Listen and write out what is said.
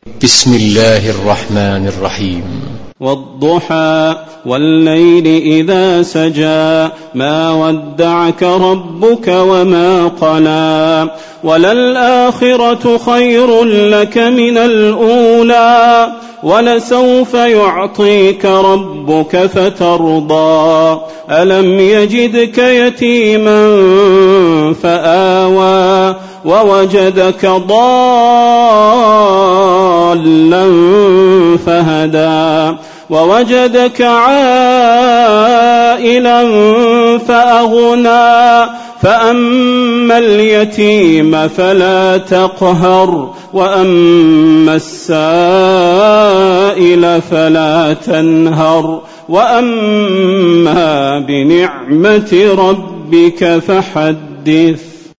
بسم الله الرحمن الرحيم. والضحى والليل إذا سجى ما ودعك ربك وما قلى وللآخرة خير لك من الأولى ولسوف يعطيك ربك فترضى ألم يجدك يتيما فآوى ووجدك ضالا فهدى ووجدك عائلا فأغنى فأما اليتيم فلا تقهر وأما السائل فلا تنهر وأما بنعمة ربك فحدث.